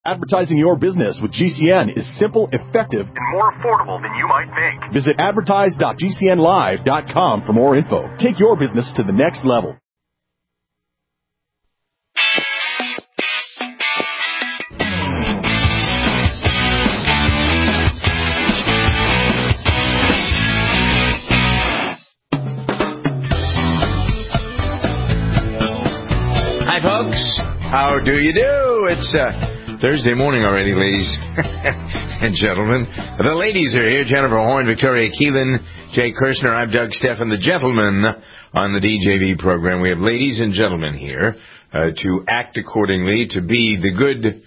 Advertising your business with GCN is simple, effective, and more affordable than you might think. Visit advertise.gcnlive.com for more info. Take your business to the next level. Hi, folks. How do you do? It's Thursday morning already, ladies and gentlemen. The ladies are here. Jennifer Horn, Victoria Keelan, Jay Kirshner. I'm Doug Stephan, the gentleman on the DJV program. We have ladies and gentlemen here to act accordingly, to be the good,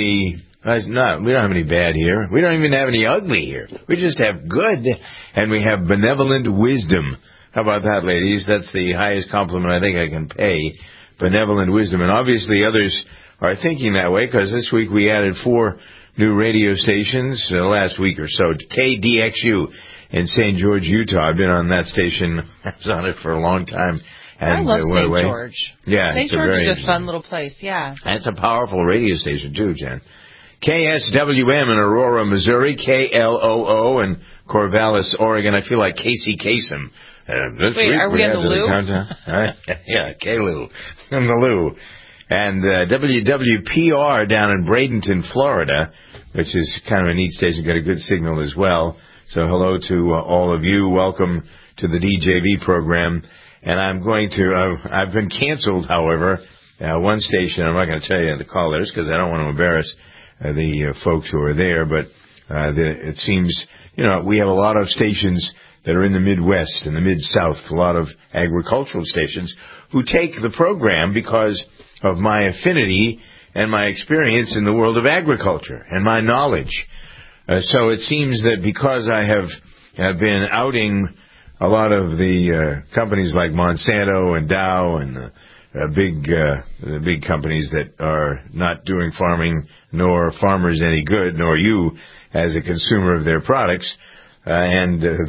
no, we don't have any bad here. We don't even have any ugly here. We just have good, and we have benevolent wisdom. How about that, ladies? That's the highest compliment I think I can pay. Benevolent wisdom. And obviously others are thinking that way, because this week we added 4 new radio stations last week or so. KDXU in St. George, Utah. I've been on that station. I was on it for a long time. And I love St. George. Yeah, St. George is a fun little place, yeah. That's a powerful radio station, too, Jen. KSWM in Aurora, Missouri. KLOO in Corvallis, Oregon. I feel like Casey Kasem. Wait, are we in the Lou? Yeah, K-Lou. In the Lou. And WWPR down in Bradenton, Florida, which is kind of a neat station, got a good signal as well. So hello to all of you. Welcome to the DJV program. And I'm going to, I've been canceled, however, one station. I'm not going to tell you the callers because I don't want to embarrass the folks who are there. But it seems, we have a lot of stations that are in the Midwest and the Mid-South, a lot of agricultural stations who take the program because of my affinity and my experience in the world of agriculture and my knowledge. So it seems that because I have been outing a lot of the companies like Monsanto and Dow and the big companies that are not doing farming nor farmers any good, nor you as a consumer of their products, and the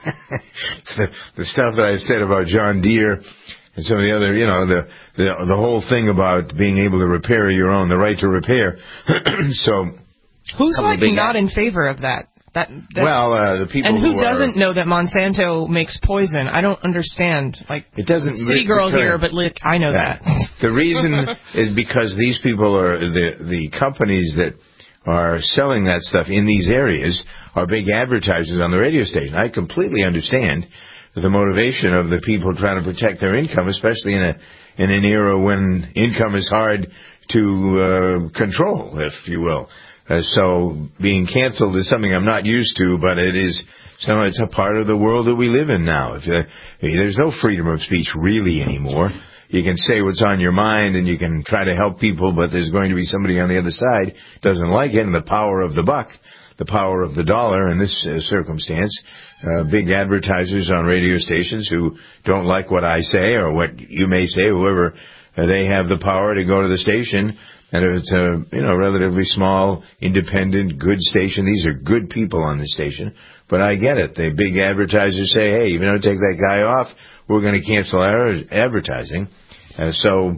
stuff that I said about John Deere and some of the other, the whole thing about being able to repair your own, the right to repair. So, who's not in favor of that? The people and who doesn't know that Monsanto makes poison? I don't understand. It doesn't. City girl here, but I know that. The reason is because these people are the companies that are selling that stuff in these areas are big advertisers on the radio station. I completely understand the motivation of the people trying to protect their income, especially in an era when income is hard to control, if you will. So being canceled is something I'm not used to, but it's a part of the world that we live in now. There's no freedom of speech really anymore. You can say what's on your mind and you can try to help people, but there's going to be somebody on the other side who doesn't like it, and the power of the buck, the power of the dollar in this circumstance, big advertisers on radio stations who don't like what I say or what you may say, whoever, they have the power to go to the station. And if it's a relatively small, independent, good station, these are good people on the station. But I get it. The big advertisers say, hey, if you don't take that guy off, we're going to cancel our advertising. So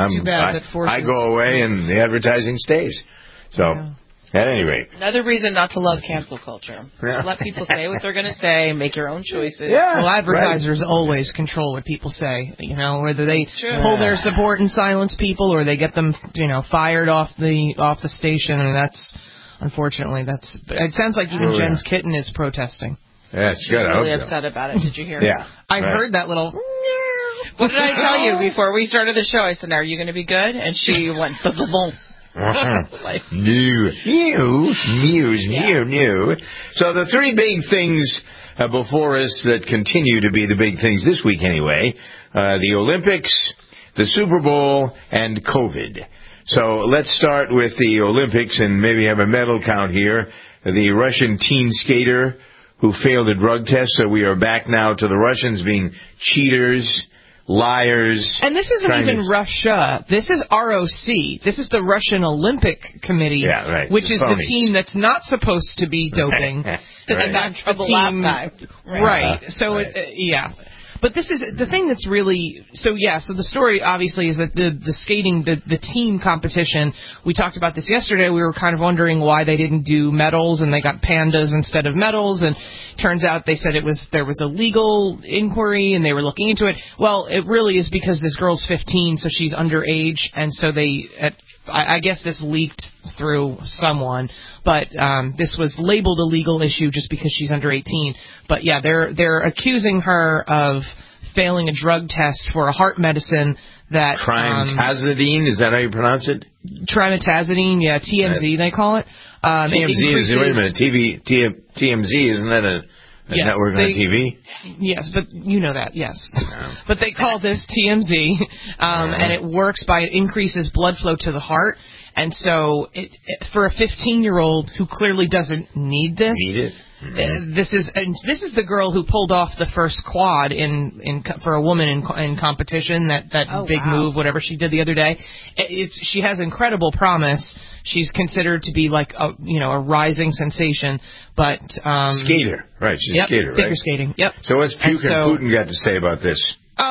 I go away and the advertising stays. So, at any rate. Another reason not to love cancel culture. Just let people say what they're going to say, make your own choices. Yeah, well, advertisers always control what people say, whether they pull their support and silence people or they get them, fired off the station. And that's, unfortunately, it sounds like even Jen's kitten is protesting. Yeah, she's really upset about it. Did you hear? Yeah. I heard that little... What did I tell you before we started the show? I said, are you going to be good? And she went, boom. New. So the 3 big things before us that continue to be the big things this week anyway, the Olympics, the Super Bowl, and COVID. So let's start with the Olympics and maybe have a medal count here. The Russian teen skater who failed a drug test, so we are back now to the Russians being cheaters, liars. And this isn't even Russia. This is ROC. This is the Russian Olympic Committee, which is the team that's not supposed to be doping. And that's the team last time. Right. So, But this is the thing that's really so. Yeah. So the story obviously is that the skating the team competition. We talked about this yesterday. We were kind of wondering why they didn't do medals and they got pandas instead of medals. And turns out they said there was a legal inquiry and they were looking into it. Well, it really is because this girl's 15, so she's underage, and so I guess this leaked through someone, but this was labeled a legal issue just because she's under 18. But yeah, they're accusing her of failing a drug test for a heart medicine that trimetazidine, is that how you pronounce it? Trimetazidine, yeah, TMZ they call it. TMZ is wait a minute, TMZ isn't that a network on TV? Yes, but you know that, yes. No. But they call this TMZ, and it works by it increases blood flow to the heart. And so for a 15-year-old who clearly doesn't need this, this is the girl who pulled off the first quad for a woman in competition, that big move, whatever she did the other day. She has incredible promise. She's considered to be like a rising sensation, but skater, right? She's a skater, right? Figure skating. Yep. So what's Putin got to say about this?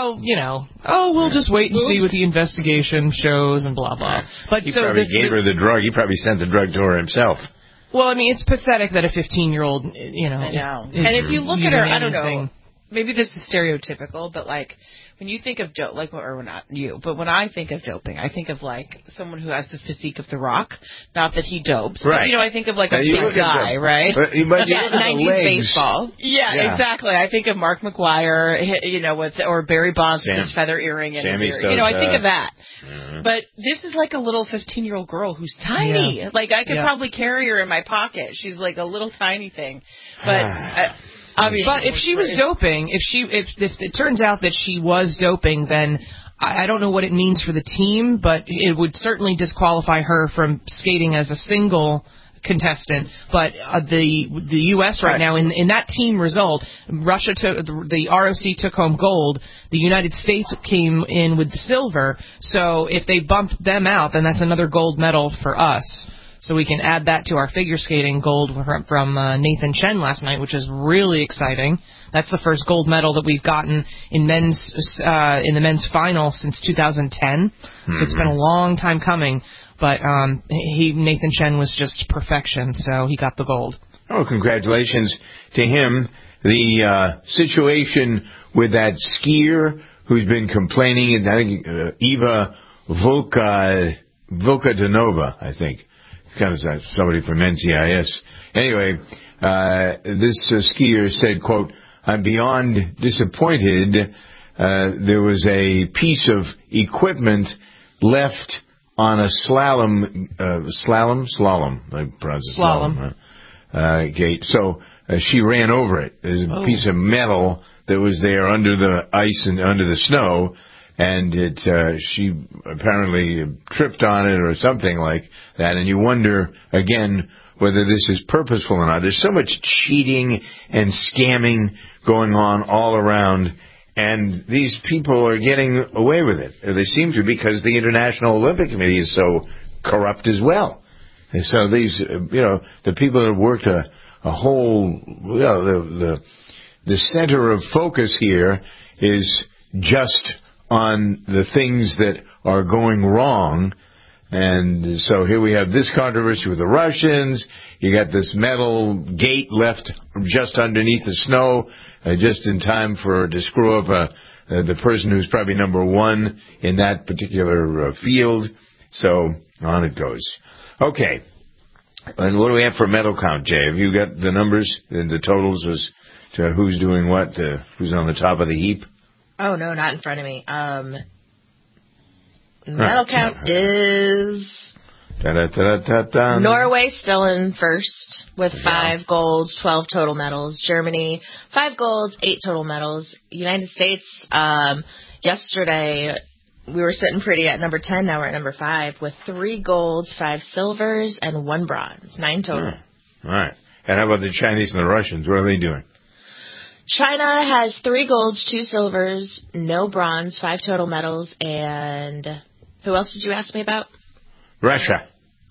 We'll just wait and see what the investigation shows and blah blah. But he probably gave her the drug. He probably sent the drug to her himself. Well, I mean, it's pathetic that a 15-year-old, I know. And if you look at her, I don't know. Maybe this is stereotypical, but like when you think of or not you, but when I think of doping, I think of like someone who has the physique of The Rock. Not that he dopes, right? But, I think of like a big guy, right? But 90s baseball. Yeah, exactly. I think of Mark McGwire, or Barry Bonds with his feather earring in his ear. I think of that. Mm-hmm. But this is like a little 15-year-old girl who's tiny. Yeah. Like I could probably carry her in my pocket. She's like a little tiny thing, but. But if she was doping, if it turns out that she was doping, then I don't know what it means for the team, but it would certainly disqualify her from skating as a single contestant. But the U.S. right now, in that team result, Russia took the ROC took home gold. The United States came in with the silver. So if they bumped them out, then that's another gold medal for us. So we can add that to our figure skating gold from Nathan Chen last night, which is really exciting. That's the first gold medal that we've gotten in the men's final since 2010. Mm-hmm. So it's been a long time coming. But Nathan Chen was just perfection, so he got the gold. Oh, congratulations to him. The situation with that skier who's been complaining, I think Eva Volkadanova, I think. Kind of somebody from NCIS. Anyway, this skier said, quote, "I'm beyond disappointed. There was a piece of equipment left on a slalom, I pronounce it slalom, gate. So she ran over it. There's a piece of metal that was there under the ice and under the snow. And she apparently tripped on it or something like that. And you wonder, again, whether this is purposeful or not. There's so much cheating and scamming going on all around. And these people are getting away with it. They seem to, because the International Olympic Committee is so corrupt as well. And so these, the people that have worked a whole, the center of focus here is just on the things that are going wrong. And so here we have this controversy with the Russians. You got this metal gate left just underneath the snow, just in time to screw up the person who's probably number one in that particular field. So on it goes. Okay. And what do we have for medal count, Jay? Have you got the numbers and the totals as to who's doing what, who's on the top of the heap? Oh, no, not in front of me. Medal count is Norway still in first with 5 golds, 12 total medals. Germany, 5 golds, 8 total medals. United States, yesterday we were sitting pretty at number 10. Now we're at number 5 with 3 golds, 5 silvers, and 1 bronze. 9 total. All right. And how about the Chinese and the Russians? What are they doing? China has 3 golds, 2 silvers, no bronze, 5 total medals, and who else did you ask me about? Russia.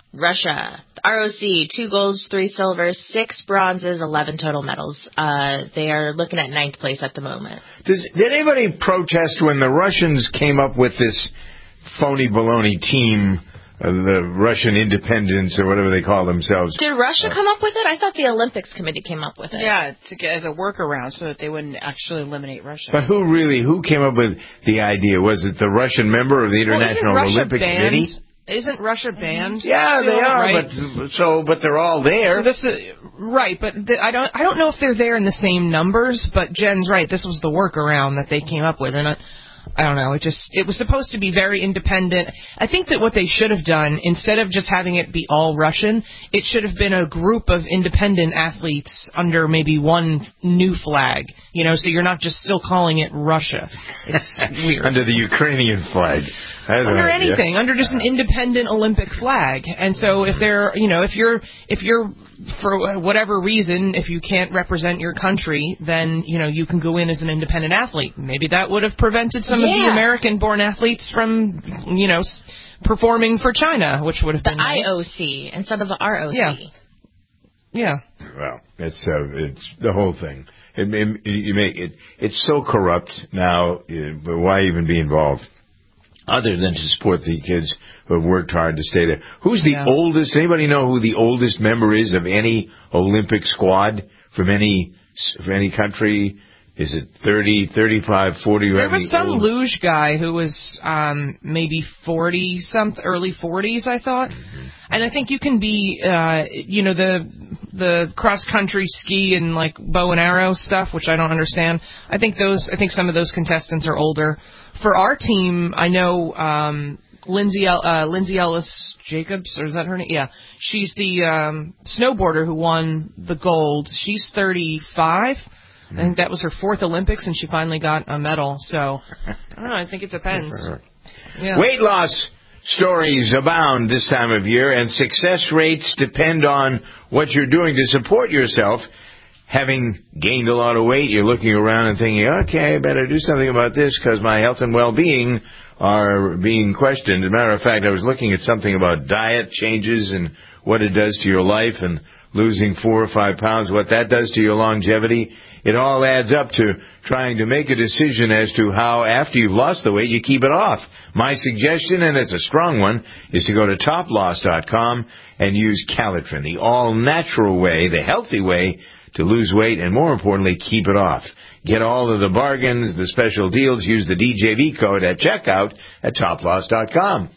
Russia, ROC, 2 golds, 3 silvers, 6 bronzes, 11 total medals. They are looking at 9th place at the moment. Did anybody protest when the Russians came up with this phony baloney team, the Russian independence or whatever they call themselves? Did Russia come up with it? I thought the Olympics Committee came up with it. Yeah, as a workaround so that they wouldn't actually eliminate Russia. But who came up with the idea? Was it the Russian member of the International Olympic Committee? Isn't Russia banned? Yeah, they are, right? but they're all there. So right, but I don't know if they're there in the same numbers, but Jen's right. This was the workaround that they came up with, and I don't know. It was supposed to be very independent. I think that what they should have done, instead of just having it be all Russian, it should have been a group of independent athletes under maybe one new flag. So you're not just still calling it Russia. It's weird. Under the Ukrainian flag. Under anything, under just an independent Olympic flag. And so if you're for whatever reason, if you can't represent your country, then you can go in as an independent athlete. Maybe that would have prevented some of the American-born athletes from performing for China, which would have been nice. IOC instead of the ROC. Yeah. Well, it's the whole thing. It's so corrupt now. But why even be involved? Other than to support the kids who have worked hard to stay there. Who's the oldest? Anybody know who the oldest member is of any Olympic squad from any country? Is it 30, 35, 40? There was some luge guy who was maybe 40-something, early 40s, I thought. Mm-hmm. And I think you can be, the cross-country ski and like bow and arrow stuff, which I don't understand. I think some of those contestants are older. For our team, I know Lindsay Ellis Jacobs, or is that her name? Yeah. She's the snowboarder who won the gold. She's 35. I think that was her 4th Olympics, and she finally got a medal. So, I don't know. I think it depends. Yeah. Weight loss stories abound this time of year, and success rates depend on what you're doing to support yourself. Having gained a lot of weight, you're looking around and thinking, okay, I better do something about this because my health and well-being are being questioned. As a matter of fact, I was looking at something about diet changes and what it does to your life and losing 4 or 5 pounds, what that does to your longevity. It all adds up to trying to make a decision as to how, after you've lost the weight, you keep it off. My suggestion, and it's a strong one, is to go to toploss.com and use Calitrin, the all-natural way, the healthy way to lose weight and, more importantly, keep it off. Get all of the bargains, the special deals. Use the DJV code at checkout at toploss.com.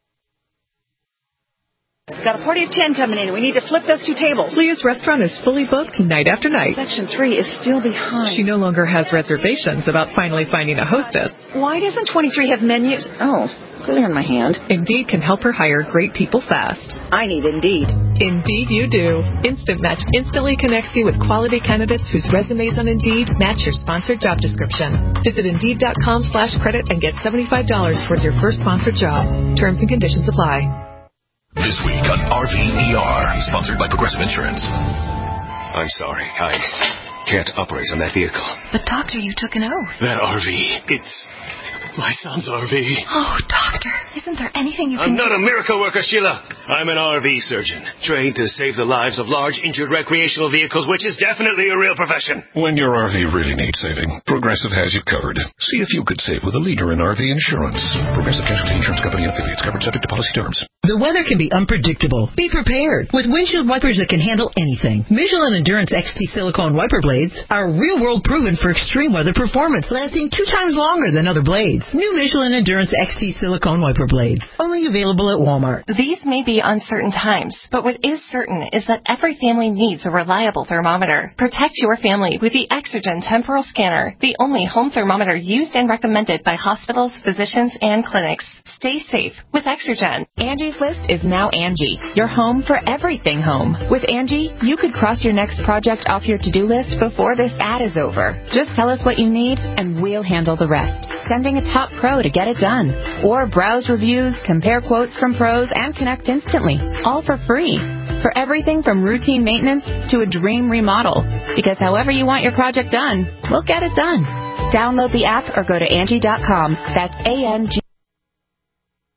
We've got a party of 10 coming in. We need to flip those 2 tables. Leah's restaurant is fully booked night after night. Section 3 is still behind. She no longer has reservations about finally finding a hostess. Why doesn't 23 have menus? Oh, they're in my hand. Indeed can help her hire great people fast. I need Indeed. Indeed you do. Instant Match instantly connects you with quality candidates whose resumes on Indeed match your sponsored job description. Visit Indeed.com/credit and get $75 towards your first sponsored job. Terms and conditions apply. This week on RVER, sponsored by Progressive Insurance. I'm sorry, I can't operate on that vehicle. But, Doctor, you took an oath. That RV, it's my son's RV. Oh, Doctor, isn't there anything you can do? I'm not a miracle worker, Sheila. I'm an RV surgeon, trained to save the lives of large, injured recreational vehicles, which is definitely a real profession. When your RV really needs saving, Progressive has you covered. See if you could save with a leader in RV insurance. Progressive Casualty Insurance Company and affiliates, covered subject to policy terms. The weather can be unpredictable. Be prepared with windshield wipers that can handle anything. Michelin Endurance XT silicone wiper blades are real-world proven for extreme weather performance, lasting 2 times longer than other blades. New Michelin Endurance XT silicone wiper blades, only available at Walmart. These may be uncertain times, but what is certain is that every family needs a reliable thermometer. Protect your family with the Exergen Temporal Scanner, the only home thermometer used and recommended by hospitals, physicians, and clinics. Stay safe with Exergen. Angie's List is now Angie, your home for everything home. With Angie, you could cross your next project off your to-do list before this ad is over. Just tell us what you need, and we'll handle the rest. Sending a top pro to get it done. Or browse reviews, compare quotes from pros, and connect instantly. All for free. For everything from routine maintenance to a dream remodel. Because however you want your project done, we'll get it done. Download the app or go to Angie.com. That's A-N-G.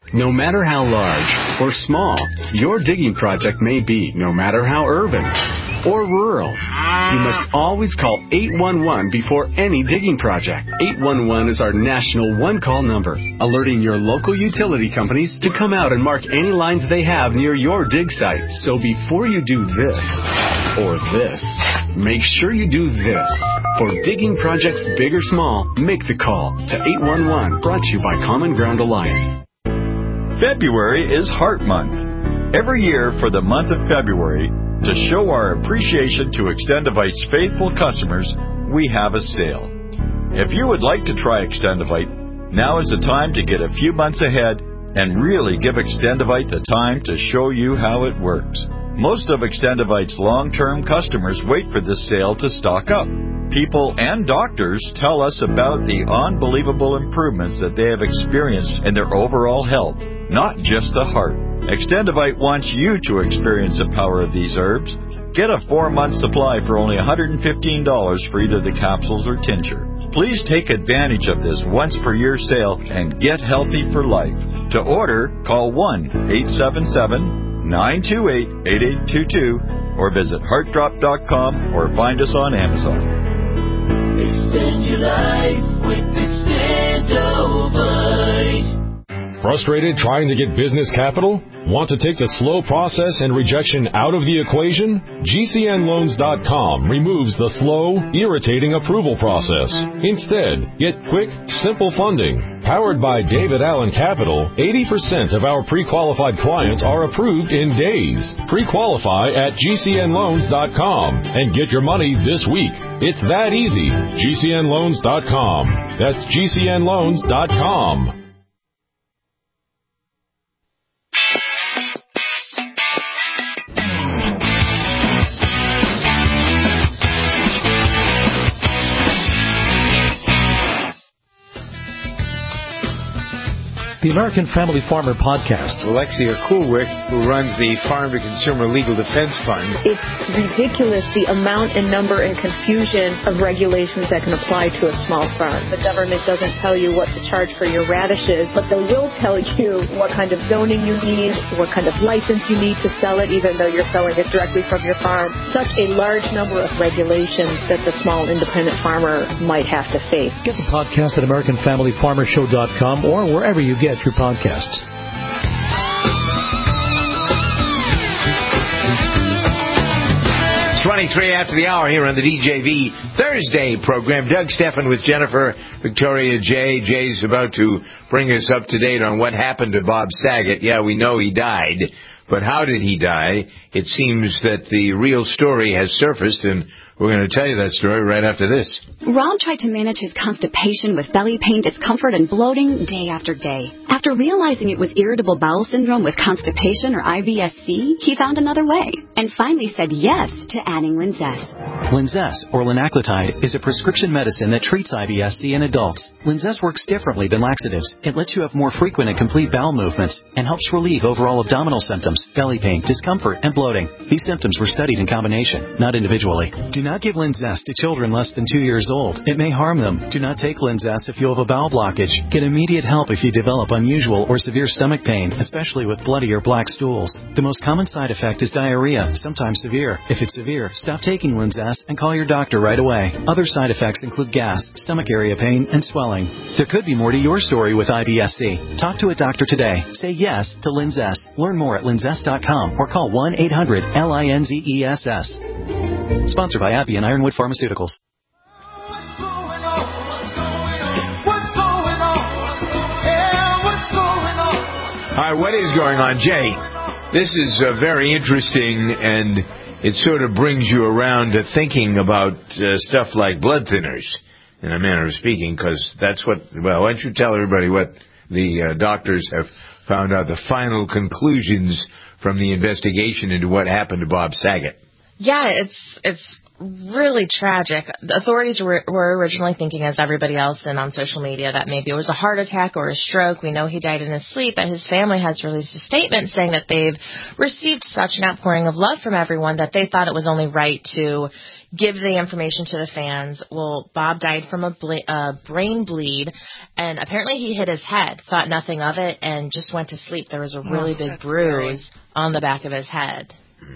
No matter how large or small your digging project may be, no matter how urban or rural, you must always call 811 before any digging project. 811 is our national one-call number, alerting your local utility companies to come out and mark any lines they have near your dig site. So before you do this or this, make sure you do this. For digging projects big or small, make the call to 811, brought to you by Common Ground Alliance. February is Heart Month. Every year for the month of February, to show our appreciation to Extendivite's faithful customers, we have a sale. If you would like to try Extendivite, now is the time to get a few months ahead and really give Extendivite the time to show you how it works. Most of Extendivite's long-term customers wait for this sale to stock up. People and doctors tell us about the unbelievable improvements that they have experienced in their overall health, not just the heart. Extendivite wants you to experience the power of these herbs. Get a 4-month supply for only $115 for either the capsules or tincture. Please take advantage of this once-per-year sale and get healthy for life. To order, call 1-877-928-8822 or visit heartdrop.com or find us on Amazon. Extend your life with Extendivite. Frustrated trying to get business capital? Want to take the slow process and rejection out of the equation? GCNLoans.com removes the slow, irritating approval process. Instead, get quick, simple funding. Powered by David Allen Capital, 80% of our pre-qualified clients are approved in days. Pre-qualify at GCNLoans.com and get your money this week. It's that easy. GCNLoans.com. That's GCNLoans.com. The American Family Farmer Podcast. Alexia Coolwick, who runs the Farm to Consumer Legal Defense Fund. It's ridiculous the amount and number and confusion of regulations that can apply to a small farm. The government doesn't tell you what to charge for your radishes, but they will tell you what kind of zoning you need, what kind of license you need to sell it, even though you're selling it directly from your farm. Such a large number of regulations that the small independent farmer might have to face. Get the podcast at AmericanFamilyFarmerShow.com or wherever you get your podcasts. It's 23 after the hour here on the DJV Thursday program. Doug Stephan with Jennifer Victoria J. Jay's about to bring us up to date on what happened to Bob Saget. Yeah, we know he died, but how did he die? It seems that the real story has surfaced, and we're going to tell you that story right after this. Rob tried to manage his constipation with belly pain, discomfort, and bloating day after day. After realizing it was irritable bowel syndrome with constipation, or IBS-C, he found another way and finally said yes to adding Linzess. Linzess, or linaclotide, is a prescription medicine that treats IBS-C in adults. Linzess works differently than laxatives. It lets you have more frequent and complete bowel movements and helps relieve overall abdominal symptoms, belly pain, discomfort, and bloating. These symptoms were studied in combination, not individually. Do not give Linzess to children less than 2 years old. It may harm them. Do not take Linzess if you have a bowel blockage. Get immediate help if you develop unusual or severe stomach pain, especially with bloody or black stools. The most common side effect is diarrhea, sometimes severe. If it's severe, stop taking Linzess and call your doctor right away. Other side effects include gas, stomach area pain, and swelling. There could be more to your story with IBS-C. Talk to a doctor today. Say yes to Linzess. Learn more at linzess.com or call 1-800-LINZESS. Sponsored by AbbVie and Ironwood Pharmaceuticals. All right, what is going on, Jay? This is very interesting, and it sort of brings you around to thinking about stuff like blood thinners, in a manner of speaking, because that's what, well, why don't you tell everybody what the doctors have found out, the final conclusions from the investigation into what happened to Bob Saget. Yeah, it's really tragic. The authorities were originally thinking, as everybody else and on social media, that maybe it was a heart attack or a stroke. We know he died in his sleep, but his family has released a statement saying that they've received such an outpouring of love from everyone that they thought it was only right to give the information to the fans. Well, Bob died from a brain bleed, and apparently he hit his head, thought nothing of it, and just went to sleep. There was a really big bruise on the back of his head.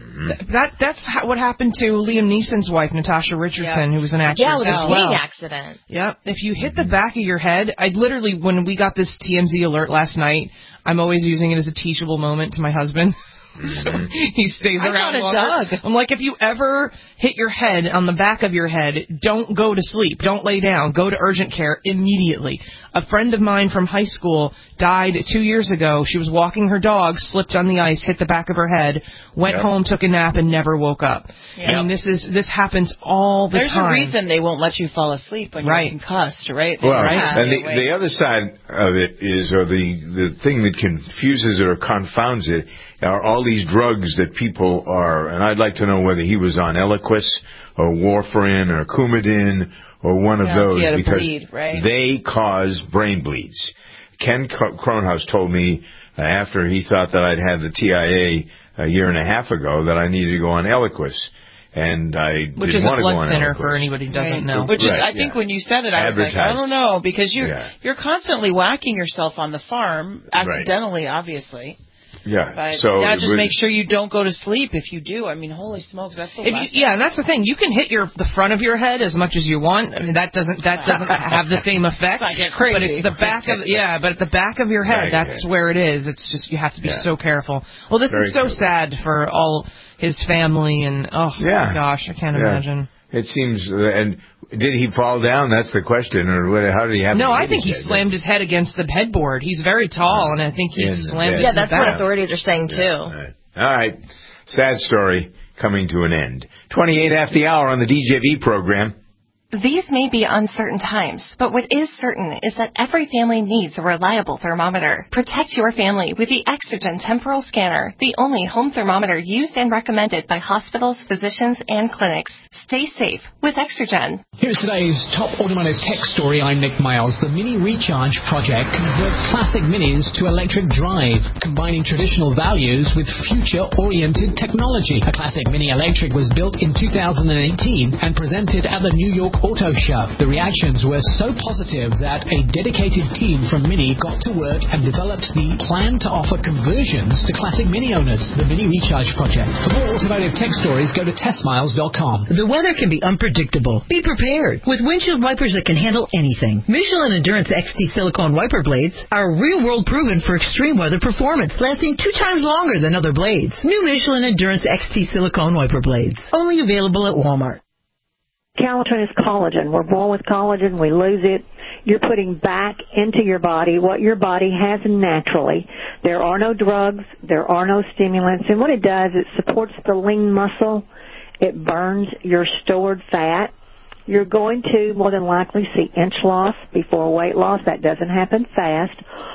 That's what happened to Liam Neeson's wife, Natasha Richardson, who was an actress it was as a well. skiing accident. Yep. If you hit the back of your head, I literally, when we got this TMZ alert last night, I'm always using it as a teachable moment to my husband. So he stays around longer. I'm like, if you ever hit your head on the back of your head, don't go to sleep. Don't lay down. Go to urgent care immediately. A friend of mine from high school died 2 years ago. She was walking her dog, slipped on the ice, hit the back of her head, went home, took a nap, and never woke up. I mean, this happens all the time. There's a reason they won't let you fall asleep when you're concussed, right? Well, and the other side of it is, or the thing that confuses it or confounds it, are all these drugs that people are, and I'd like to know whether he was on Eliquis or warfarin or Coumadin or one of those, because they cause brain bleeds. Ken Kronhaus told me after he thought that I'd had the TIA a year and a half ago that I needed to go on Eliquis. And I Which is a blood thinner for anybody who doesn't know. Which is, I think when you said it, I was like, I don't know, because you're constantly whacking yourself on the farm, accidentally, obviously. Yeah. But so just make sure you don't go to sleep if you do. I mean, holy smokes, that's the last. And that's the thing. You can hit the front of your head as much as you want. I mean, that doesn't have the same effect. I get crazy. But it's the back of but at the back of your head, that's where it is. It's just you have to be so careful. Well, this is so sad for all his family, and my gosh, I can't imagine. It seems, and did he fall down? That's the question, or how did he happen? No, I think he slammed his head against the headboard. He's very tall, and I think he slammed it. Yeah, that's what authorities are saying too. All right, sad story coming to an end. 28 after the hour on the DJV program. These may be uncertain times, but what is certain is that every family needs a reliable thermometer. Protect your family with the Exergen Temporal Scanner, the only home thermometer used and recommended by hospitals, physicians, and clinics. Stay safe with Exergen. Here's today's top automotive tech story. I'm Nick Miles. The Mini Recharge project converts classic Minis to electric drive, combining traditional values with future-oriented technology. A classic Mini Electric was built in 2018 and presented at the New York Auto Show. The reactions were so positive that a dedicated team from Mini got to work and developed the plan to offer conversions to classic Mini owners, the Mini Recharge project. For more automotive tech stories, go to testmiles.com. The weather can be unpredictable. Be prepared with windshield wipers that can handle anything. Michelin Endurance XT silicone wiper blades are real-world proven for extreme weather performance, lasting 2 times longer than other blades. New Michelin Endurance XT silicone wiper blades, only available at Walmart. Calatrine is collagen. We're born with collagen. We lose it. You're putting back into your body what your body has naturally. There are no drugs. There are no stimulants. And what it does, it supports the lean muscle. It burns your stored fat. You're going to more than likely see inch loss before weight loss. That doesn't happen fast.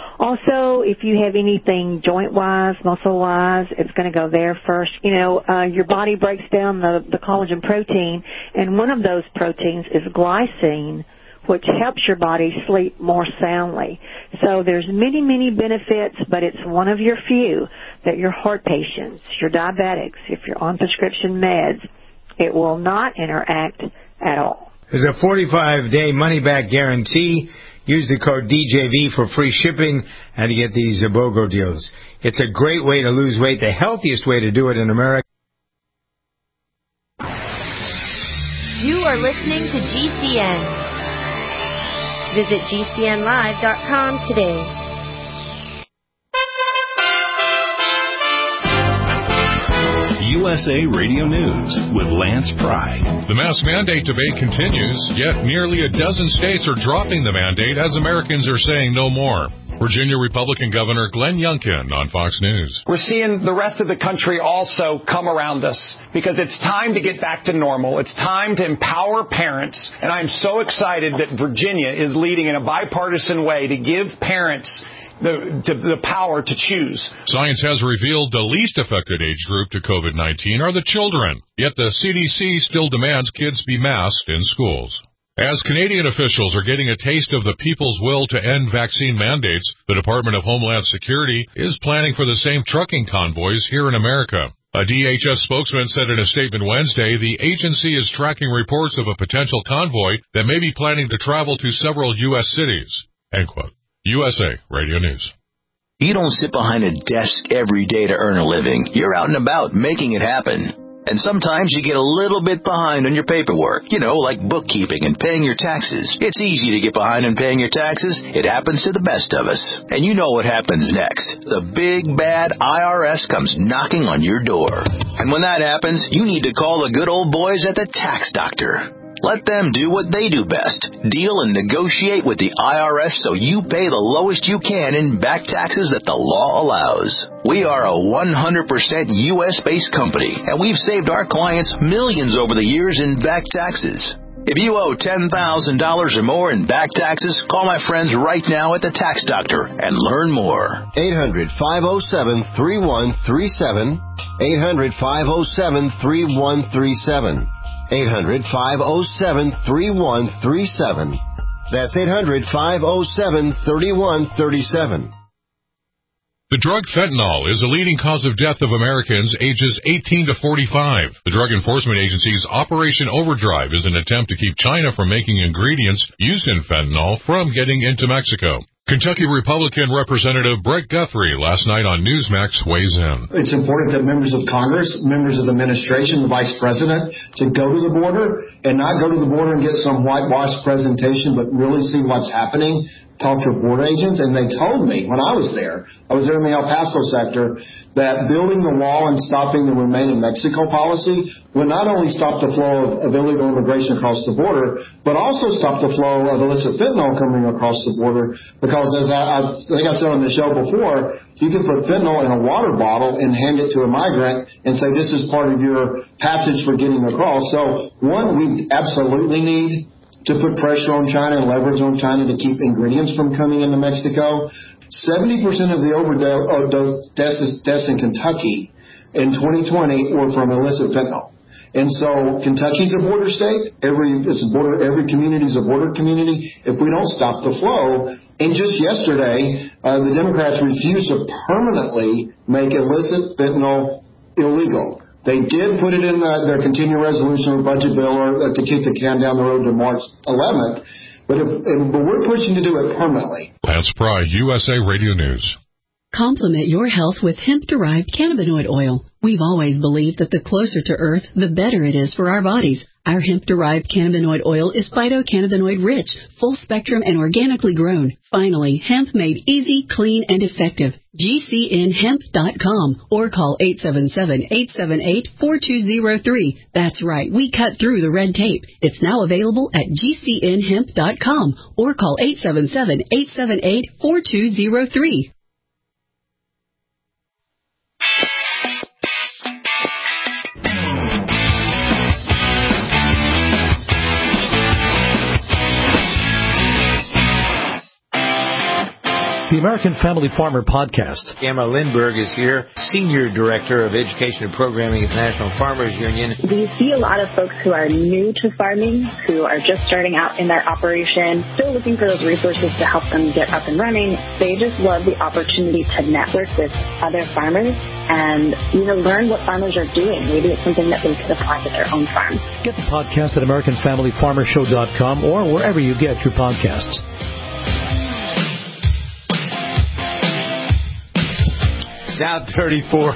Also, if you have anything joint-wise, muscle-wise, it's going to go there first. You know, your body breaks down the collagen protein, and one of those proteins is glycine, which helps your body sleep more soundly. So there's many, many benefits, but it's one of your few that your heart patients, your diabetics, if you're on prescription meds, it will not interact at all. There's a 45-day money-back guarantee. Use the code DJV for free shipping and to get these BOGO deals. It's a great way to lose weight, the healthiest way to do it in America. You are listening to GCN. Visit GCNlive.com today. USA Radio News with Lance Pry. The mask mandate debate continues, yet nearly a dozen states are dropping the mandate as Americans are saying no more. Virginia Republican Governor Glenn Youngkin on Fox News. We're seeing the rest of the country also come around us because it's time to get back to normal. It's time to empower parents. And I'm so excited that Virginia is leading in a bipartisan way to give parents the power to choose. Science has revealed the least affected age group to COVID-19 are the children, yet the CDC still demands kids be masked in schools. As Canadian officials are getting a taste of the people's will to end vaccine mandates, the Department of Homeland Security is planning for the same trucking convoys here in America. A DHS spokesman said in a statement Wednesday the agency is tracking reports of a potential convoy that may be planning to travel to several U.S. cities. End quote. USA Radio News. You don't sit behind a desk every day to earn a living. You're out and about making it happen. And sometimes you get a little bit behind on your paperwork, like bookkeeping and paying your taxes. It's easy to get behind on paying your taxes. It happens to the best of us. And you know what happens next. The big, bad IRS comes knocking on your door. And when that happens, you need to call the good old boys at the Tax Doctor. Let them do what they do best. Deal and negotiate with the IRS so you pay the lowest you can in back taxes that the law allows. We are a 100% U.S.-based company, and we've saved our clients millions over the years in back taxes. If you owe $10,000 or more in back taxes, call my friends right now at the Tax Doctor and learn more. 800-507-3137. 800-507-3137. 800-507-3137. That's 800-507-3137. The drug fentanyl is a leading cause of death of Americans ages 18 to 45. The Drug Enforcement Agency's Operation Overdrive is an attempt to keep China from making ingredients used in fentanyl from getting into Mexico. Kentucky Republican Representative Brett Guthrie last night on Newsmax weighs in. It's important that members of Congress, members of the administration, the vice president, to go to the border and not go to the border and get some whitewashed presentation, but really see what's happening. Talk to border agents, and they told me when I was there in the El Paso sector, that building the wall and stopping the Remain in Mexico policy would not only stop the flow of illegal immigration across the border, but also stop the flow of illicit fentanyl coming across the border. Because as I think I said on the show before, you can put fentanyl in a water bottle and hand it to a migrant and say this is part of your passage for getting across. So one, we absolutely need to put pressure on China and leverage on China to keep ingredients from coming into Mexico. 70% of the overdose deaths in Kentucky in 2020 were from illicit fentanyl. And so Kentucky's a border state. Every community is a border community. If we don't stop the flow, and just yesterday, the Democrats refused to permanently make illicit fentanyl illegal. They did put it in their continuing resolution or budget bill to kick the can down the road to March 11th. But we're pushing to do it permanently. Lance Pry, USA Radio News. Complement your health with hemp-derived cannabinoid oil. We've always believed that the closer to Earth, the better it is for our bodies. Our hemp-derived cannabinoid oil is phytocannabinoid-rich, full-spectrum, and organically grown. Finally, hemp made easy, clean, and effective. GCNhemp.com or call 877-878-4203. That's right, we cut through the red tape. It's now available at GCNhemp.com or call 877-878-4203. The American Family Farmer Podcast. Emma Lindbergh is here, Senior Director of Education and Programming at the National Farmers Union. We see a lot of folks who are new to farming, who are just starting out in their operation, still looking for those resources to help them get up and running. They just love the opportunity to network with other farmers and, learn what farmers are doing. Maybe it's something that they could apply to their own farm. Get the podcast at AmericanFamilyFarmerShow.com or wherever you get your podcasts. Now 34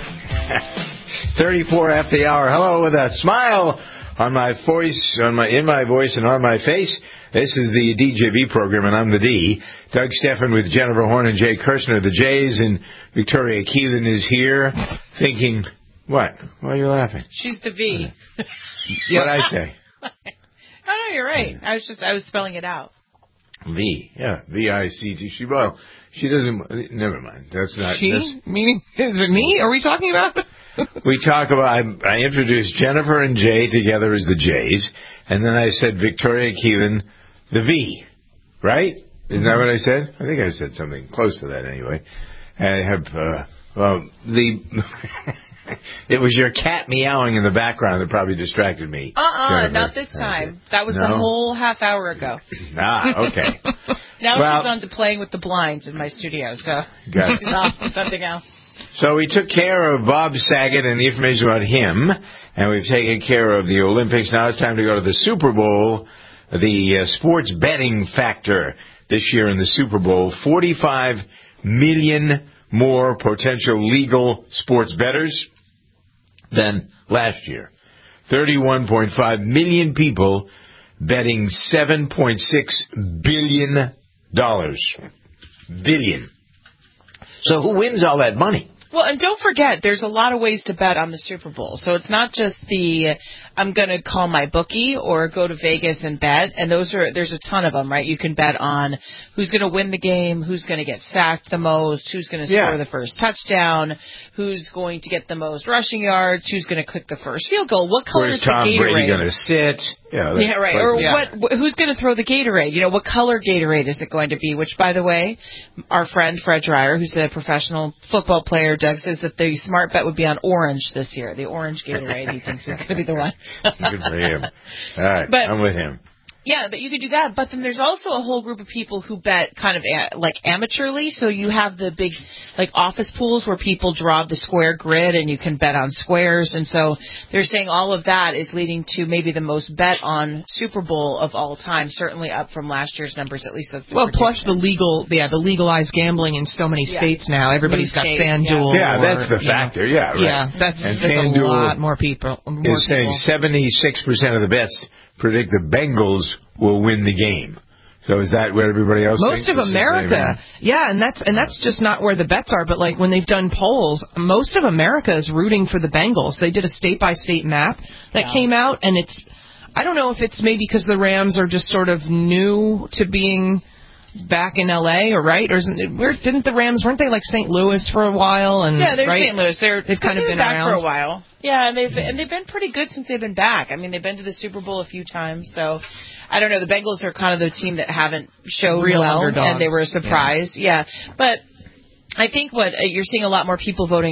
after the hour. Hello with a smile on my voice, in my voice and on my face. This is the DJB program, and I'm the D. Doug Steffen with Jennifer Horn and Jay Kirshner, the Jays, and Victoria Keelan is here thinking, what? Why are you laughing? She's the V. What'd I say? No, you're right. I was spelling it out. V, yeah, V-I-C-T. She doesn't. Never mind. That's not. She? Meaning, is it me? Are we talking about? We talk about. I introduced Jennifer and Jay together as the Jays, and then I said Victoria Keelan, the V, right? Isn't that what I said? I think I said something close to that anyway. I have, it was your cat meowing in the background that probably distracted me. Not this time. That was the whole half hour ago. Okay. Now she's on to playing with the blinds in my studio, so she's off to something else. So we took care of Bob Saget and the information about him, and we've taken care of the Olympics. Now it's time to go to the Super Bowl, the sports betting factor this year in the Super Bowl. 45 million more potential legal sports bettors than last year. 31.5 million people betting $7.6 billion. Billion. So who wins all that money? Well, and don't forget, there's a lot of ways to bet on the Super Bowl. So it's not just I'm going to call my bookie or go to Vegas and bet. And there's a ton of them, right? You can bet on who's going to win the game, who's going to get sacked the most, who's going to score the first touchdown, who's going to get the most rushing yards, who's going to kick the first field goal. What color is the Gatorade? Where's Tom Brady going to sit? Yeah, right. Or who's going to throw the Gatorade? What color Gatorade is it going to be? Which, by the way, our friend Fred Dreyer, who's a professional football player, Doug, says that the smart bet would be on orange this year. The orange Gatorade, he thinks, is going to be the one. Good for him. All right, I'm with him. Yeah, but you could do that. But then there's also a whole group of people who bet kind of like amateurly. So you have the big like office pools where people draw the square grid and you can bet on squares. And so they're saying all of that is leading to maybe the most bet on Super Bowl of all time, certainly up from last year's numbers. At least that's the prediction. Plus the legalized gambling in so many states now. Everybody's got FanDuel. Yeah, that's the factor. Yeah, right. Yeah, that's a lot more people. Is saying 76% of the bets predict the Bengals will win the game. So is that where everybody else thinks? Most of America, and that's just not where the bets are, but like when they've done polls, most of America is rooting for the Bengals. They did a state-by-state map that came out, and I don't know if it's maybe because the Rams are just sort of new to being back in L.A. or right? Or didn't the Rams, weren't they like St. Louis for a while? And yeah, they're right? St. Louis. They've kind of been back around for a while. Yeah, and they've been pretty good since they've been back. I mean, they've been to the Super Bowl a few times, so I don't know. The Bengals are kind of the team that haven't showed real well, underdogs. And they were a surprise. Yeah, but I think what you're seeing a lot more people voting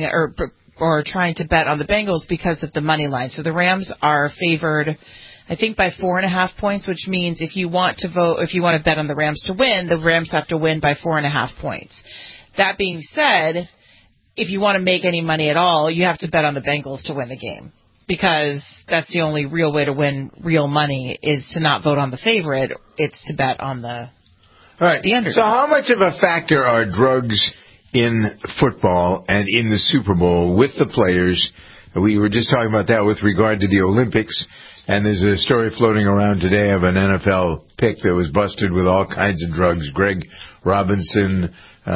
or trying to bet on the Bengals because of the money line. So the Rams are favored, I think, by 4.5 points, which means if you want to bet on the Rams to win, the Rams have to win by 4.5 points. That being said, if you want to make any money at all, you have to bet on the Bengals to win the game, because that's the only real way to win real money is to not vote on the favorite. It's to bet on the underdog. So how much of a factor are drugs in football and in the Super Bowl with the players? We were just talking about that with regard to the Olympics. And there's a story floating around today of an NFL pick that was busted with all kinds of drugs. Greg Robinson,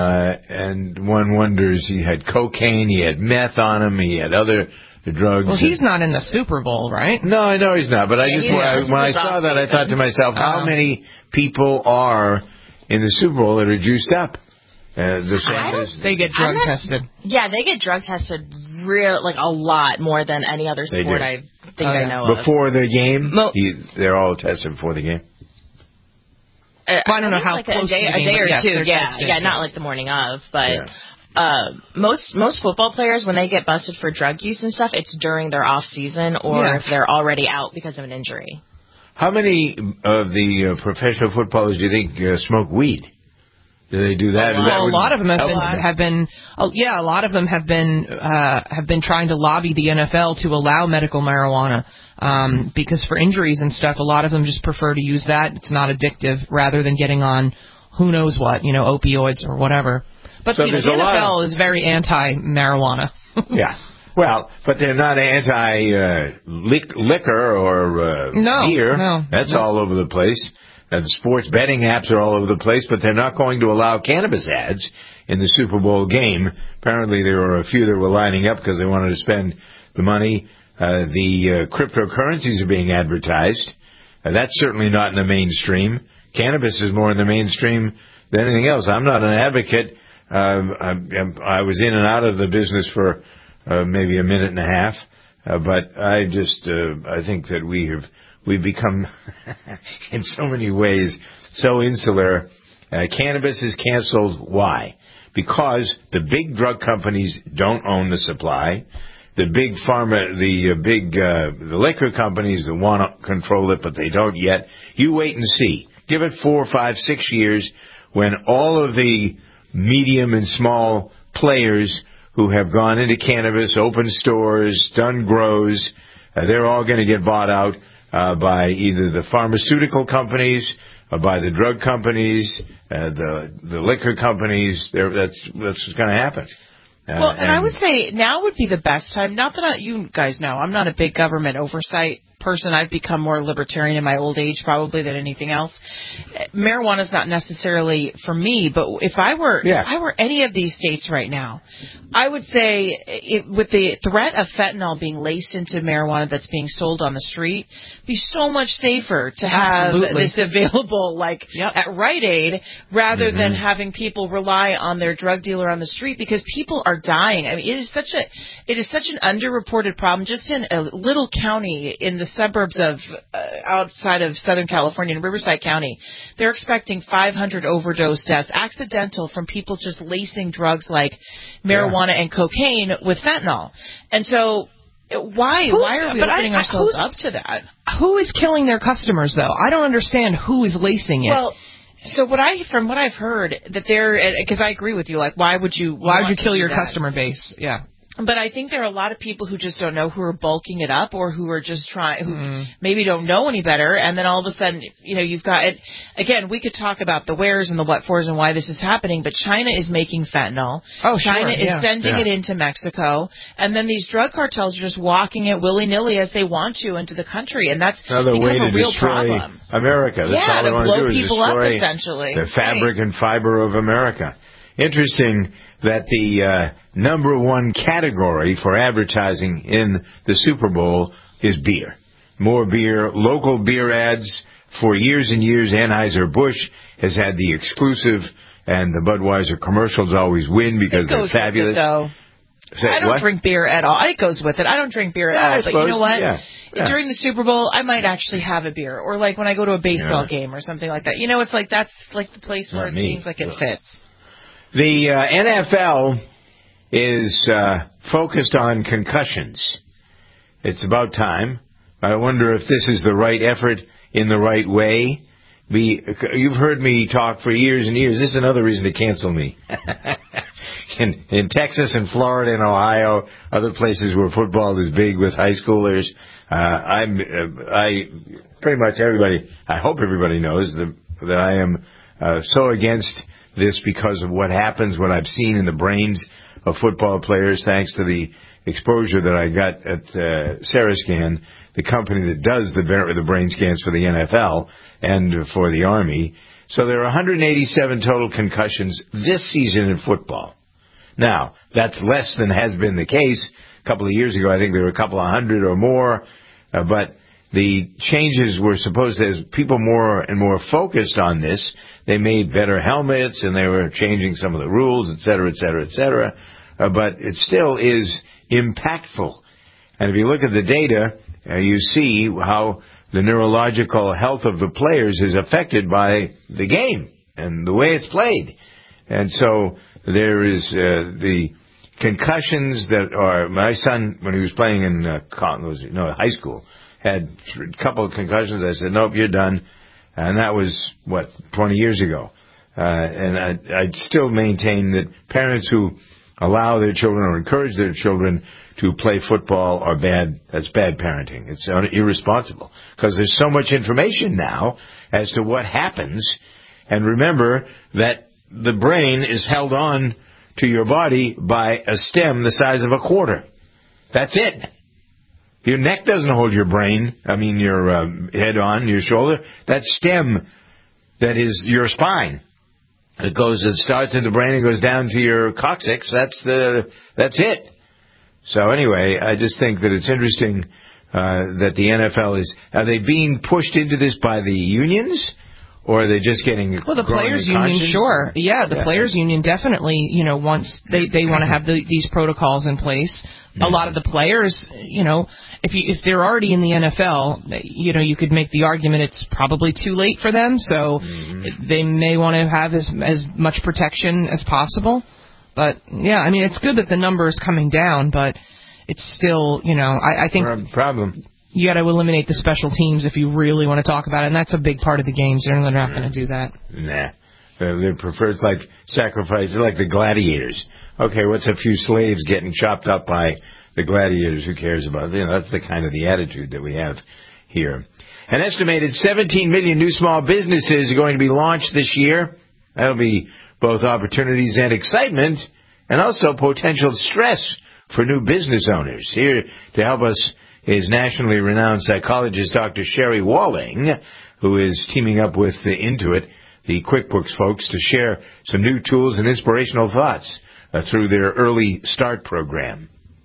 and one wonders, he had cocaine, he had meth on him, he had other drugs. Well, he's not in the Super Bowl, right? No, I know he's not. But when I saw that, I thought to myself, how many people are in the Super Bowl that are juiced up? They get drug tested. Yeah, they get drug tested a lot more than any other sport I think I know of. Before the game? They're all tested before the game? I don't know how close a day or two. Yeah, not like the morning of, but most football players, when they get busted for drug use and stuff, it's during their off season or if they're already out because of an injury. How many of the professional footballers do you think smoke weed? Do they do that? Well, a lot of them have been trying to lobby the NFL to allow medical marijuana because for injuries and stuff, a lot of them just prefer to use that. It's not addictive, rather than getting on who knows what, opioids or whatever. But the NFL is very anti-marijuana. Yeah. Well, but they're not anti-liquor or beer. No. That's all over the place. The sports betting apps are all over the place, but they're not going to allow cannabis ads in the Super Bowl game. Apparently there were a few that were lining up because they wanted to spend the money. The cryptocurrencies are being advertised. That's certainly not in the mainstream. Cannabis is more in the mainstream than anything else. I'm not an advocate. I was in and out of the business for maybe a minute and a half, but I think that we've become, in so many ways, so insular Cannabis is canceled. Why? Because the big drug companies don't own the supply. The big pharma, the liquor companies that want to control it, but they don't yet. You wait and see. Give it 4, 5, 6 years when all of the medium and small players who have gone into cannabis, opened stores, done grows, they're all going to get bought out by either the pharmaceutical companies or by the drug companies, the liquor companies. That's what's going to happen. Well, and I would say now would be the best time. Not that you guys know, I'm not a big government oversight person. I've become more libertarian in my old age probably than anything else. Marijuana is not necessarily for me, but if I were any of these states right now, I would say with the threat of fentanyl being laced into marijuana that's being sold on the street, it'd be so much safer to have this available at Rite Aid rather than having people rely on their drug dealer on the street, because people are dying. I mean, it is such an underreported problem. Just in a little county in the suburbs of outside of Southern California in Riverside County, they're expecting 500 overdose deaths, accidental, from people just lacing drugs like marijuana and cocaine with fentanyl. And so why are we opening ourselves up to that? Who is killing their customers, though? I don't understand who is lacing it. Well, so from what I've heard, that because I agree with you, why would you kill your customer base? Yeah. But I think there are a lot of people who just don't know, who are bulking it up, or who are just who maybe don't know any better. And then all of a sudden, you've got it. Again, we could talk about the wheres and the what-fors and why this is happening, but China is making fentanyl. Oh, China is sending it into Mexico. And then these drug cartels are just walking it willy-nilly as they want to into the country. And that's another way to a real destroy problem. America. That's all to want blow to do people is up, destroy essentially. The fabric and fiber of America. Interesting that the number one category for advertising in the Super Bowl is beer. More beer, local beer ads. For years and years, Anheuser-Busch has had the exclusive, and the Budweiser commercials always win because they're fabulous. I don't drink beer at all. It goes with it. I don't drink beer at all. But you know what? During the Super Bowl, I might actually have a beer. Or when I go to a baseball game or something like that. It's that's the place where it seems like it fits. The NFL is focused on concussions. It's about time. I wonder if this is the right effort in the right way. You've heard me talk for years and years. This is another reason to cancel me. In Texas and Florida and Ohio, other places where football is big with high schoolers, I pretty much everybody, I hope everybody knows that I am so against this because of what happens, what I've seen in the brains of football players, thanks to the exposure that I got at Sarascan, the company that does the brain scans for the NFL and for the Army. So there are 187 total concussions this season in football. Now, that's less than has been the case. A couple of years ago, I think there were a couple of hundred or more, but the changes were supposed to, as people more and more focused on this, they made better helmets and they were changing some of the rules, et cetera, et cetera, et cetera. But it still is impactful. And if you look at the data, you see how the neurological health of the players is affected by the game and the way it's played. And so there is the concussions that are, my son, when he was playing in high school, had a couple of concussions. I said, nope, you're done. And that was, 20 years ago. And I'd still maintain that parents who allow their children or encourage their children to play football are bad. That's bad parenting. It's irresponsible. Because there's so much information now as to what happens. And remember that the brain is held on to your body by a stem the size of a quarter. That's it. Your neck doesn't hold your brain, your head on, your shoulder. That stem, that is your spine. It starts in the brain and goes down to your coccyx. That's it. So anyway, I just think that it's interesting that the NFL are they being pushed into this by the unions? Or are they just getting the players' union? Sure, the players' union definitely. Wants they want to have these protocols in place. a lot of the players, if they're already in the NFL, you could make the argument it's probably too late for them, so they may want to have as much protection as possible. But, yeah, it's good that the number is coming down, but it's still, I think... problem. You got to eliminate the special teams if you really want to talk about it, and that's a big part of the games. They're not going to do that. Nah. They prefer, it's like sacrifice, like the gladiators. Okay, what's a few slaves getting chopped up by the gladiators? Who cares about it? That's the kind of the attitude that we have here. An estimated 17 million new small businesses are going to be launched this year. That'll be both opportunities and excitement, and also potential stress for new business owners. Here to help us is nationally renowned psychologist Dr. Sherry Walling, who is teaming up with Intuit, the QuickBooks folks, to share some new tools and inspirational thoughts through their Early Start program.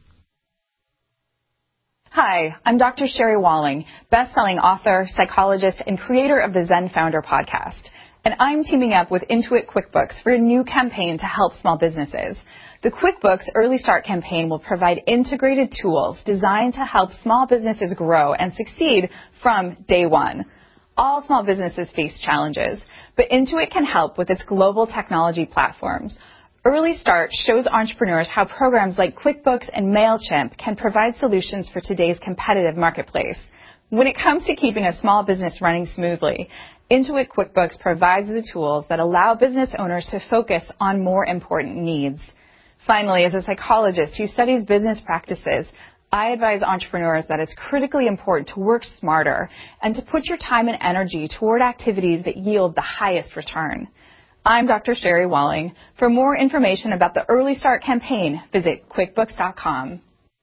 Hi, I'm Dr. Sherry Walling, best-selling author, psychologist, and creator of the Zen Founder podcast. And I'm teaming up with Intuit QuickBooks for a new campaign to help small businesses. The QuickBooks Early Start campaign will provide integrated tools designed to help small businesses grow and succeed from day one. All small businesses face challenges, but Intuit can help with its global technology platforms. Early Start shows entrepreneurs how programs like QuickBooks and MailChimp can provide solutions for today's competitive marketplace. When it comes to keeping a small business running smoothly, Intuit QuickBooks provides the tools that allow business owners to focus on more important needs. Finally, as a psychologist who studies business practices, I advise entrepreneurs that it's critically important to work smarter and to put your time and energy toward activities that yield the highest return. I'm Dr. Sherry Walling. For more information about the Early Start campaign, visit QuickBooks.com.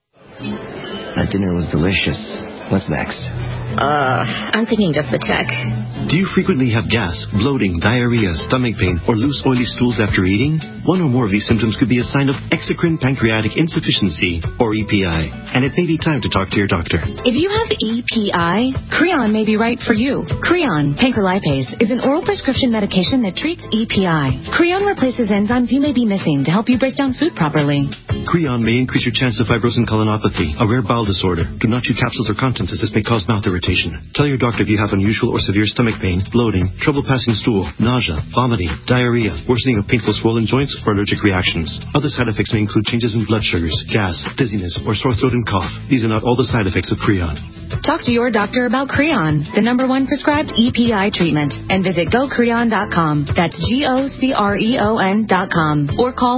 That dinner was delicious. What's next? I'm thinking just the check. Do you frequently have gas, bloating, diarrhea, stomach pain, or loose oily stools after eating? One or more of these symptoms could be a sign of exocrine pancreatic insufficiency, or EPI, and it may be time to talk to your doctor. If you have EPI, Creon may be right for you. Creon, pancrelipase, is an oral prescription medication that treats EPI. Creon replaces enzymes you may be missing to help you break down food properly. Creon may increase your chance of fibrosing colonopathy, a rare bowel disorder. Do not chew capsules or contents as this may cause mouth irritation. Tell your doctor if you have unusual or severe stomach pain, bloating, trouble passing stool, nausea, vomiting, diarrhea, worsening of painful swollen joints, or allergic reactions. Other side effects may include changes in blood sugars, gas, dizziness, or sore throat and cough. These are not all the side effects of Creon. Talk to your doctor about Creon, the #1 prescribed EPI treatment, and visit GoCreon.com. That's GoCreon.com. Or call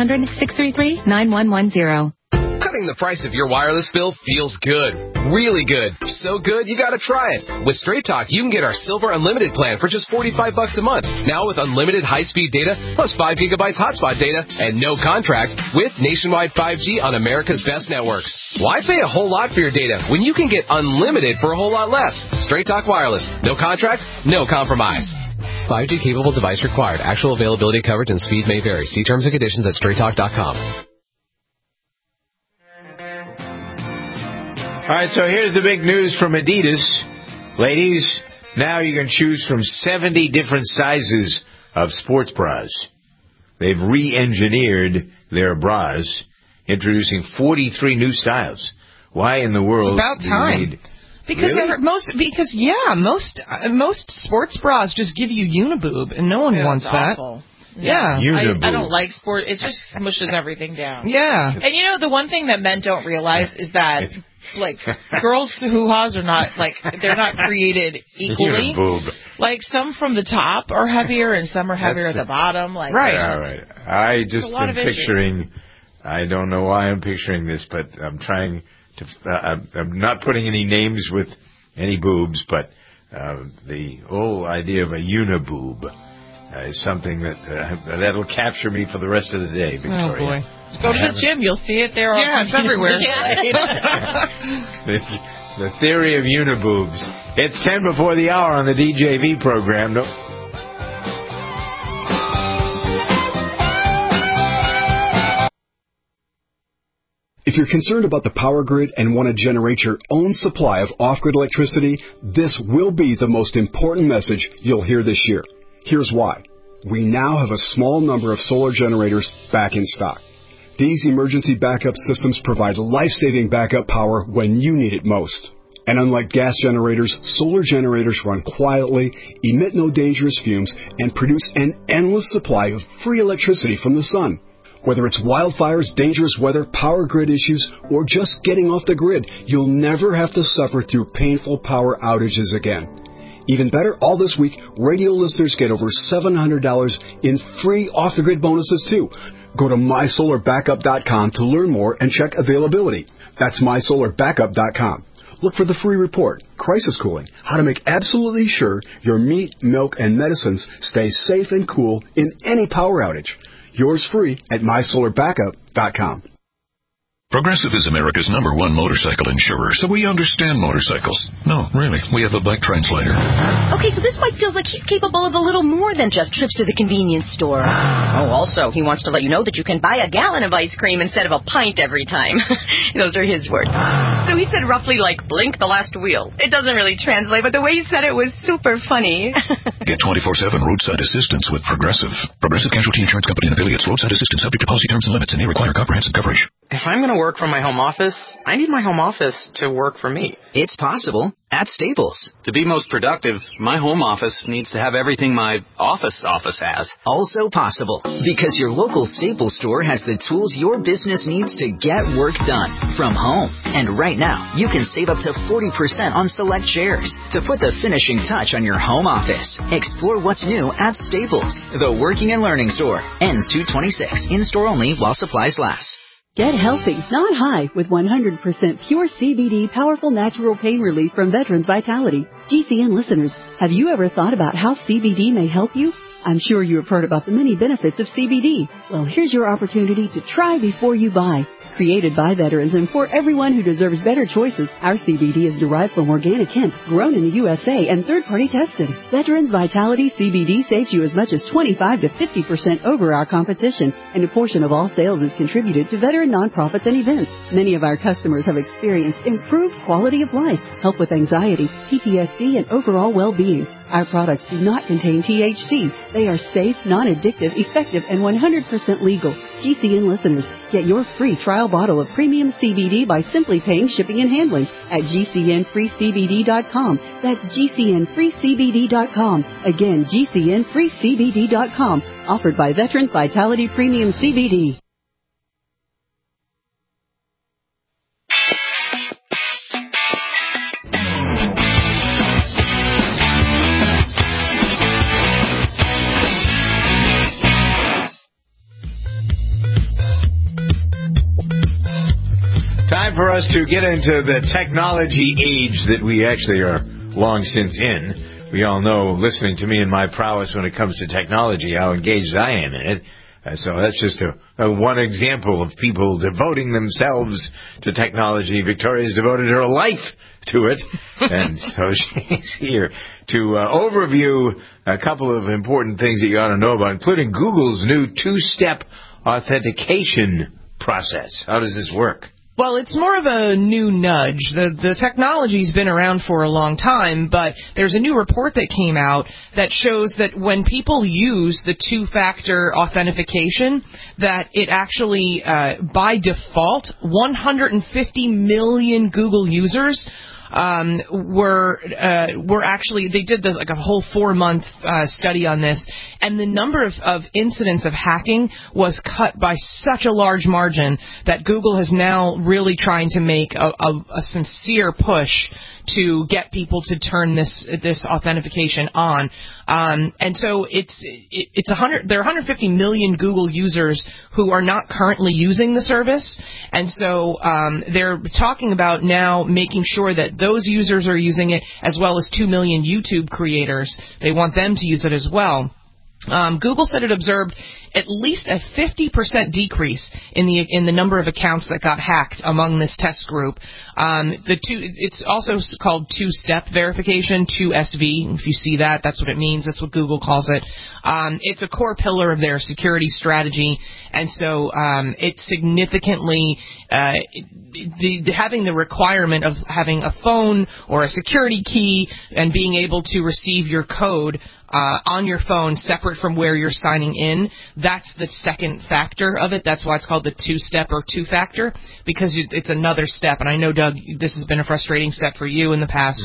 1-800-633-9110. Cutting the price of your wireless bill feels good. Really good. So good, you gotta try it. With Straight Talk, you can get our Silver Unlimited plan for just $45 a month. Now with unlimited high-speed data, plus 5 gigabytes hotspot data, and no contract, with nationwide 5G on America's best networks. Why pay a whole lot for your data when you can get unlimited for a whole lot less? Straight Talk Wireless. No contract, no compromise. 5G capable device required. Actual availability, coverage, and speed may vary. See terms and conditions at straighttalk.com. All right, so here's the big news from Adidas. Ladies, now you can choose from 70 different sizes of sports bras. They've re-engineered their bras, introducing 43 new styles. Why in the world? It's about time. Because really? Most sports bras just give you uniboob, and no one wants that. Awful. Yeah. I don't like sport. It just smushes everything down. Yeah. And the one thing that men don't realize is that girls' hoo-ha's are not, they're not created equally. Like, some from the top are heavier and some are heavier at the bottom. Right. All right. I just am picturing, I don't know why I'm picturing this, but I'm trying to, I'm not putting any names with any boobs, but the whole idea of a uniboob is something that'll capture me for the rest of the day, Victoria. Oh, boy. Go to the gym. You'll see it there. Yeah, it's everywhere. The theory of uniboobs. It's 10 before the hour on the DJV program. If you're concerned about the power grid and want to generate your own supply of off-grid electricity, this will be the most important message you'll hear this year. Here's why. We now have a small number of solar generators back in stock. These emergency backup systems provide life-saving backup power when you need it most. And unlike gas generators, solar generators run quietly, emit no dangerous fumes, and produce an endless supply of free electricity from the sun. Whether it's wildfires, dangerous weather, power grid issues, or just getting off the grid, you'll never have to suffer through painful power outages again. Even better, all this week, radio listeners get over $700 in free off-the-grid bonuses, too. Go to mysolarbackup.com to learn more and check availability. That's mysolarbackup.com. Look for the free report, Crisis Cooling, how to make absolutely sure your meat, milk, and medicines stay safe and cool in any power outage. Yours free at mysolarbackup.com. Progressive is America's #1 motorcycle insurer, so we understand motorcycles. No, really, we have a bike translator. Okay, so this bike feels like he's capable of a little more than just trips to the convenience store. Oh, also, he wants to let you know that you can buy a gallon of ice cream instead of a pint every time. Those are his words. So he said roughly like, blink the last wheel. It doesn't really translate, but the way he said it was super funny. Get 24/7 roadside assistance with Progressive. Progressive Casualty Insurance Company and affiliates. Roadside assistance subject to policy terms and limits and may require comprehensive coverage. If I'm going to work from my home office, I need my home office to work for me. It's possible at Staples. To be most productive, my home office needs to have everything my office has. Also possible, because your local Staples store has the tools your business needs to get work done from home. And right now, you can save up to 40% on select chairs to put the finishing touch on your home office. Explore what's new at Staples, the working and learning store. Ends 2/26. In-store only while supplies last. Get healthy, not high, with 100% pure CBD powerful natural pain relief from Veterans Vitality. GCN listeners, have you ever thought about how CBD may help you? I'm sure you have heard about the many benefits of CBD. Well, here's your opportunity to try before you buy. Created by veterans and for everyone who deserves better choices, our CBD is derived from organic hemp, grown in the USA, and third-party tested. Veterans Vitality CBD saves you as much as 25 to 50% over our competition, and a portion of all sales is contributed to veteran nonprofits and events. Many of our customers have experienced improved quality of life, help with anxiety, PTSD, and overall well-being. Our products do not contain THC. They are safe, non-addictive, effective, and 100% legal. GCN listeners, get your free trial bottle of premium CBD by simply paying shipping and handling at GCNFreeCBD.com. That's GCNFreeCBD.com. Again, GCNFreeCBD.com. Offered by Veterans Vitality Premium CBD. Time for us to get into the technology age that we actually are long since in. We all know, listening to me and my prowess when it comes to technology, how engaged I am in it. So that's just one example of people devoting themselves to technology. Victoria's devoted her life to it, and so she's here to overview a couple of important things that you ought to know about, including Google's new two-step authentication process. How does this work? Well, it's more of a new nudge. The technology's been around for a long time, but there's a new report that came out that shows that when people use the two-factor authentication, that it actually, by default, 150 million Google users were actually, they did this like a whole 4-month study on this, and the number of incidents of hacking was cut by such a large margin that Google is now really trying to make a sincere push to get people to turn this authentication on. And so there are 150 million Google users who are not currently using the service, and so they're talking about now making sure that those users are using it, as well as 2 million YouTube creators. They want them to use it as well. Google said it observed at least a 50% decrease in the number of accounts that got hacked among this test group. It's also called two-step verification, 2SV. If you see that, that's what it means. That's what Google calls it. It's a core pillar of their security strategy, and so it significantly having the requirement of having a phone or a security key and being able to receive your code on your phone separate from where you're signing in. That's the second factor of it. That's why it's called the two-step or two-factor, because it's another step. And I know, Doug, this has been a frustrating step for you in the past,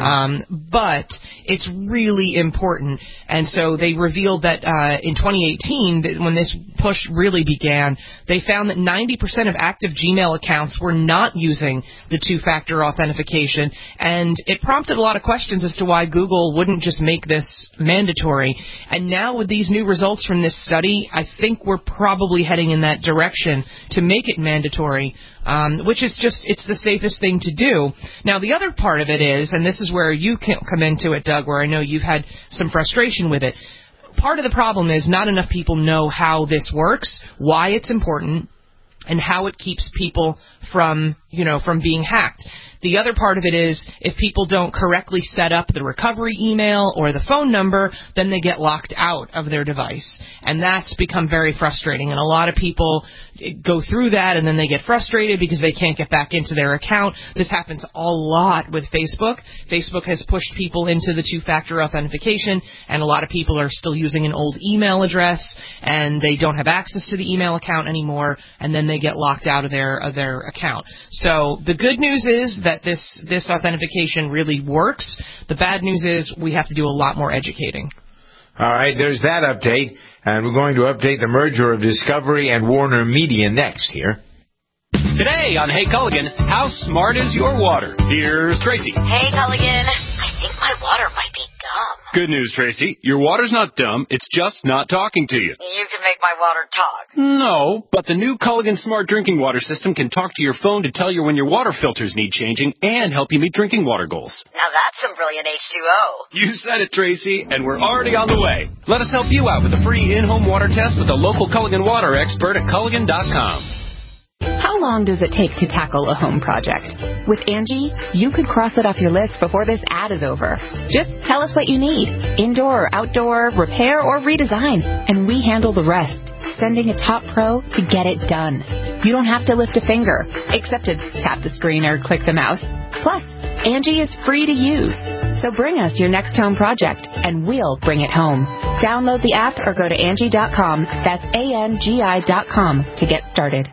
but it's really important. And so they revealed that in 2018, when this push really began, they found that 90% of active Gmail accounts were not using the two-factor authentication, and it prompted a lot of questions as to why Google wouldn't just make this mandatory. And now with these new results from this study, I think we're probably heading in that direction to make it mandatory, which is just, it's the safest thing to do. Now, the other part of it is, and this is where you can come into it, Doug, where I know you've had some frustration with it. Part of the problem is not enough people know how this works, why it's important, and how it keeps people from being hacked. The other part of it is if people don't correctly set up the recovery email or the phone number, then they get locked out of their device. And that's become very frustrating. And a lot of people go through that and then they get frustrated because they can't get back into their account. This happens a lot with Facebook. Facebook has pushed people into the two-factor authentication, and a lot of people are still using an old email address and they don't have access to the email account anymore, and then they get locked out of their account. So the good news is that this authentication really works. The bad news is we have to do a lot more educating. All right, there's that update, and we're going to update the merger of Discovery and Warner Media next here. Today on Hey Culligan, how smart is your water? Here's Tracy. Hey Culligan, I think my water might be dumb. Good news, Tracy. Your water's not dumb, it's just not talking to you. You can make my water talk. No, but the new Culligan Smart Drinking Water System can talk to your phone to tell you when your water filters need changing and help you meet drinking water goals. Now that's some brilliant H2O. You said it, Tracy, and we're already on the way. Let us help you out with a free in-home water test with a local Culligan water expert at Culligan.com. How long does it take to tackle a home project? With Angie, you could cross it off your list before this ad is over. Just tell us what you need, indoor or outdoor, repair or redesign, and we handle the rest, sending a top pro to get it done. You don't have to lift a finger, except to tap the screen or click the mouse. Plus, Angie is free to use. So bring us your next home project, and we'll bring it home. Download the app or go to Angie.com, that's ANGI.com, to get started.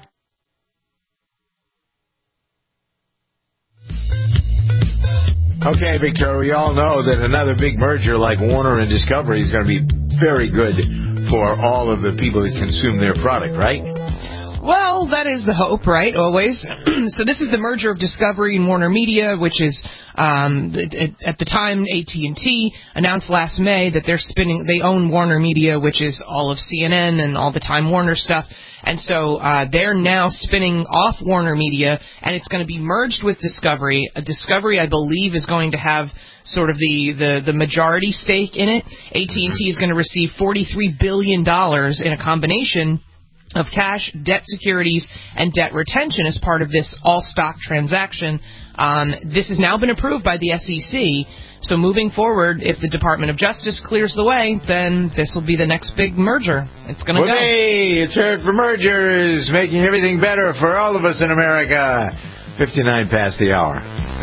Okay, Victoria, we all know that another big merger like Warner and Discovery is going to be very good for all of the people that consume their product, right? Well, that is the hope, right? Always. So this is the merger of Discovery and Warner Media, which is, at the time, AT&T announced last May that they own Warner Media, which is all of CNN and all the Time Warner stuff. And so they're now spinning off Warner Media, and it's going to be merged with Discovery. Discovery, I believe, is going to have sort of the majority stake in it. AT&T is going to receive $43 billion in a combination of cash, debt securities, and debt retention as part of this all-stock transaction. This has now been approved by the SEC. So moving forward, if the Department of Justice clears the way, then this will be the next big merger. It's going to go. Hey, it's heard for mergers, making everything better for all of us in America. 59 past the hour.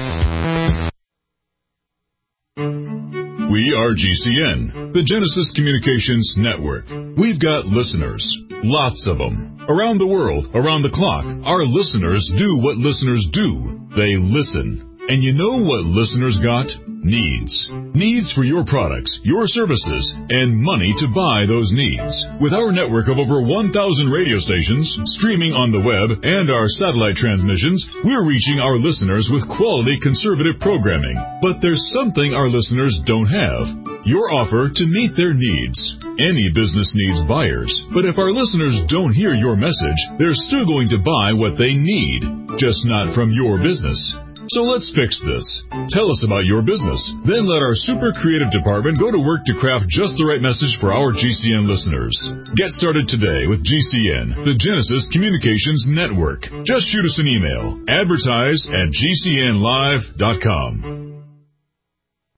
We are GCN, the Genesis Communications Network. We've got listeners, lots of them. Around the world, around the clock, our listeners do what listeners do. They listen. And you know what listeners got? Needs. Needs for your products, your services, and money to buy those needs. With our network of over 1,000 radio stations, streaming on the web, and our satellite transmissions, we're reaching our listeners with quality conservative programming. But there's something our listeners don't have. Your offer to meet their needs. Any business needs buyers, but if our listeners don't hear your message, they're still going to buy what they need, just not from your business. So let's fix this. Tell us about your business. Then let our super creative department go to work to craft just the right message for our GCN listeners. Get started today with GCN, the Genesis Communications Network. Just shoot us an email. Advertise at GCNlive.com.